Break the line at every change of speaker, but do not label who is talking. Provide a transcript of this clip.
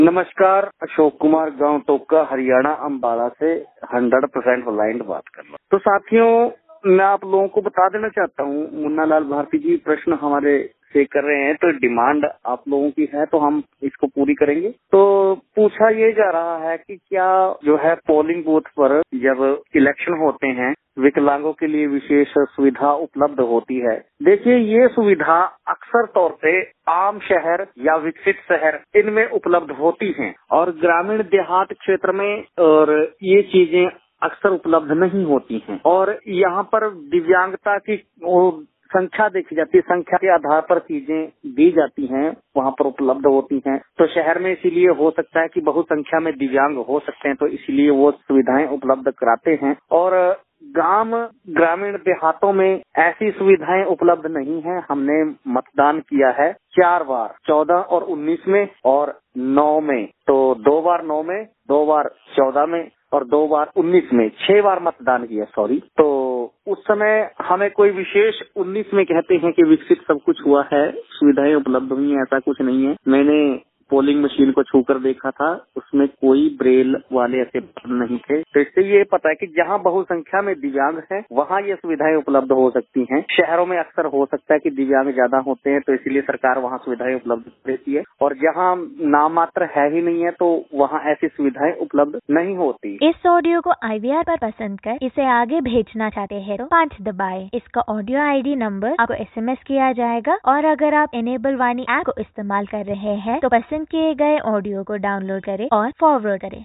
नमस्कार, अशोक कुमार, गांव टोका, हरियाणा, अम्बाला से 100% ब्लाइंड बात कर रहा हूँ। तो साथियों, मैं आप लोगों को बता देना चाहता हूँ, मुन्ना लाल भारती जी प्रश्न हमारे से कर रहे हैं, तो डिमांड आप लोगों की है तो हम इसको पूरी करेंगे। तो पूछा ये जा रहा है कि क्या जो है पोलिंग बूथ पर जब इलेक्शन होते हैं विकलांगों के लिए विशेष सुविधा उपलब्ध होती है। देखिए, ये सुविधा अक्सर तौर पे आम शहर या विकसित शहर इनमें उपलब्ध होती हैं और ग्रामीण देहात क्षेत्र में और ये चीजें अक्सर उपलब्ध नहीं होती हैं। और यहाँ पर दिव्यांगता की संख्या देखी जाती है, संख्या के आधार पर चीजें दी जाती हैं, वहाँ पर उपलब्ध होती हैं। तो शहर में इसीलिए हो सकता है कि बहुत संख्या में दिव्यांग हो सकते हैं, तो इसीलिए वो सुविधाएं उपलब्ध कराते हैं। और ग्रामीण देहातों में ऐसी सुविधाएं उपलब्ध नहीं है। हमने मतदान किया है 4 बार, 14 और 19 में और 9 में। तो 2 बार 9 में, 2 बार 14 में और 2 बार 19 में, 6 बार मतदान किया। सॉरी। तो उस समय हमें कोई विशेष 19 में कहते हैं कि विकसित सब कुछ हुआ है, सुविधाएं उपलब्ध हुई हैं, ऐसा कुछ नहीं है। मैंने पोलिंग मशीन को छूकर देखा था, उसमें कोई ब्रेल वाले ऐसे बटन नहीं थे। तो इससे ये पता है कि जहाँ बहुसंख्या में दिव्यांग हैं, वहाँ ये सुविधाएं उपलब्ध हो सकती हैं। शहरों में अक्सर हो सकता है कि दिव्यांग ज्यादा होते हैं, तो इसीलिए सरकार वहाँ सुविधाएं उपलब्ध देती है। और जहाँ नाम मात्र है ही नहीं है, तो वहाँ ऐसी सुविधाएं उपलब्ध नहीं होती।
इस ऑडियो को IVR पर पसंद कर इसे आगे भेजना चाहते हैं तो 5 दबाएं। इसका ऑडियो ID नंबर आपको SMS किया जाएगा। और अगर आप इनेबल वाणी ऐप को इस्तेमाल कर रहे हैं तो पसंद किए गए ऑडियो को डाउनलोड करें और फॉरवर्ड करें।